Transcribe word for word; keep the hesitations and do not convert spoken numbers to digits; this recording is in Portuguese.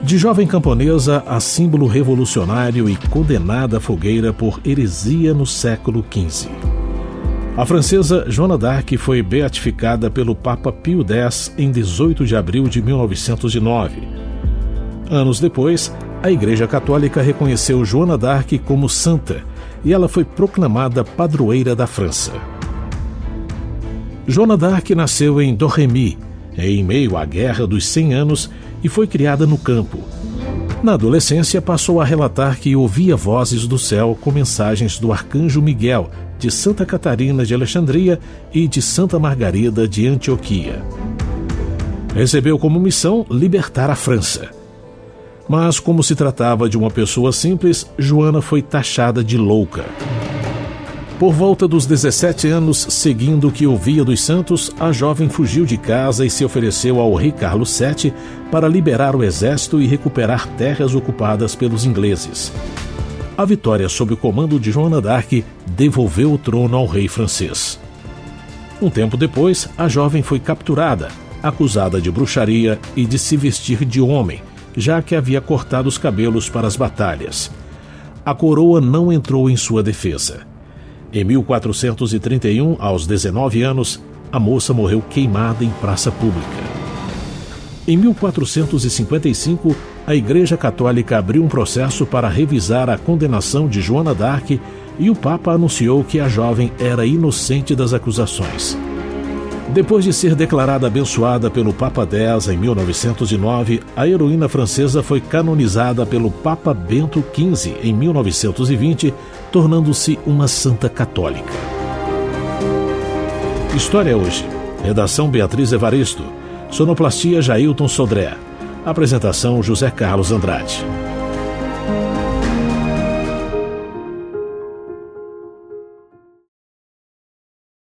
De jovem camponesa a símbolo revolucionário e condenada à fogueira por heresia no século quinze. A francesa Joana d'Arc foi beatificada pelo Papa Pio X em dezoito de abril de mil novecentos e nove. Anos depois, a Igreja Católica reconheceu Joana d'Arc como santa e ela foi proclamada padroeira da França. Joana d'Arc nasceu em Domremy, em meio à Guerra dos Cem Anos, e foi criada no campo. Na adolescência, passou a relatar que ouvia vozes do céu com mensagens do arcanjo Miguel, de Santa Catarina de Alexandria e de Santa Margarida de Antioquia. Recebeu como missão libertar a França. Mas, como se tratava de uma pessoa simples, Joana foi taxada de louca. Por volta dos dezessete anos, seguindo o que ouvia dos santos, a jovem fugiu de casa e se ofereceu ao rei Carlos sete para liberar o exército e recuperar terras ocupadas pelos ingleses. A vitória sob o comando de Joana d'Arc devolveu o trono ao rei francês. Um tempo depois, a jovem foi capturada, acusada de bruxaria e de se vestir de homem, já que havia cortado os cabelos para as batalhas. A coroa não entrou em sua defesa. Em mil quatrocentos e trinta e um, aos dezenove anos, a moça morreu queimada em praça pública. Em mil quatrocentos e cinquenta e cinco, a Igreja Católica abriu um processo para revisar a condenação de Joana d'Arc e o Papa anunciou que a jovem era inocente das acusações. Depois de ser declarada abençoada pelo Papa X em mil novecentos e nove, a heroína francesa foi canonizada pelo Papa Bento quinze em mil novecentos e vinte, tornando-se uma santa católica. História Hoje. Redação Beatriz Evaristo. Sonoplastia Jailton Sodré. Apresentação José Carlos Andrade.